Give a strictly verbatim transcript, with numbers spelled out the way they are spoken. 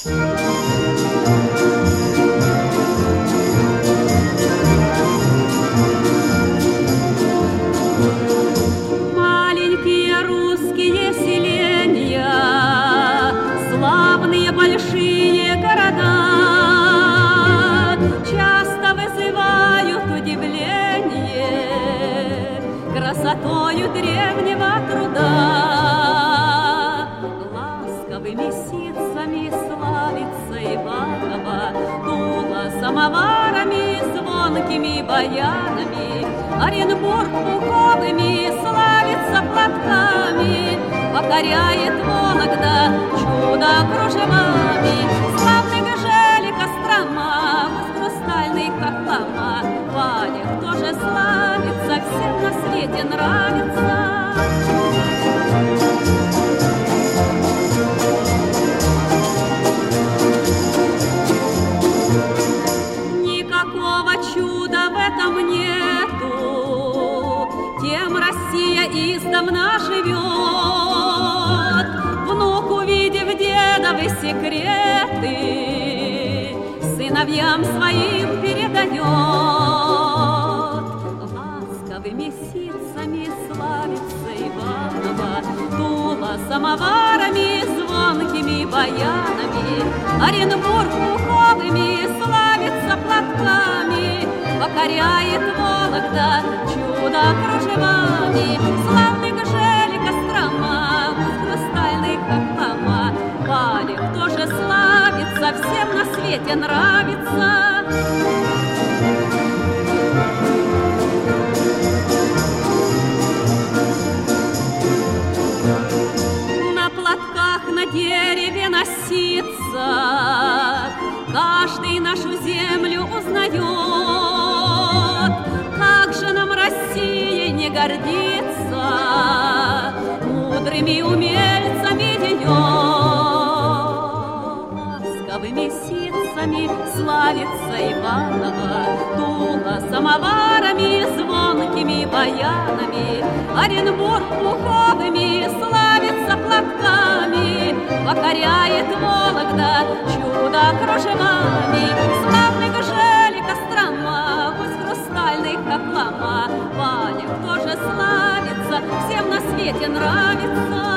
Маленькие русские селения, славные большие города часто вызывают удивление красотою древнего труда. Ласковыми ситцами славится Иваново, Тула самоварами, звонкими баянами, Оренбург пуховыми славится платками, покоряет Вологда чудо кружевами. Славный Гжели, Кострома, из хрустальных хохлома, Ваня тоже славится, всем на свете нравится. Никакого чуда в этом нету, тем Россия издавна живет. Внук, увидев дедовы секреты, сыновьям своим передает. Ласковыми ситцами славится Иваново, Тула самоварами, звонкими баянами, Оренбург пуховыми славится платками, покоряет Вологда чудо кружевами. Славный Гжели, Кострома, из хрустальных хохлома, Валик тоже славится, всем на свете нравится. На платках на дереве на ситцах каждый нашу землю узнает. Как же нам Россией не гордиться, мудрыми умельцами ее. Ласковыми ситцами славится Иваново, Тула самоварами, звонкими баянами, Оренбург пуховыми славится платками, покоряет Вологда чудо кружевами. Славный Гжели, Кострома, пусть хрустальных хохлома, Ваня тоже славится, всем на свете нравится.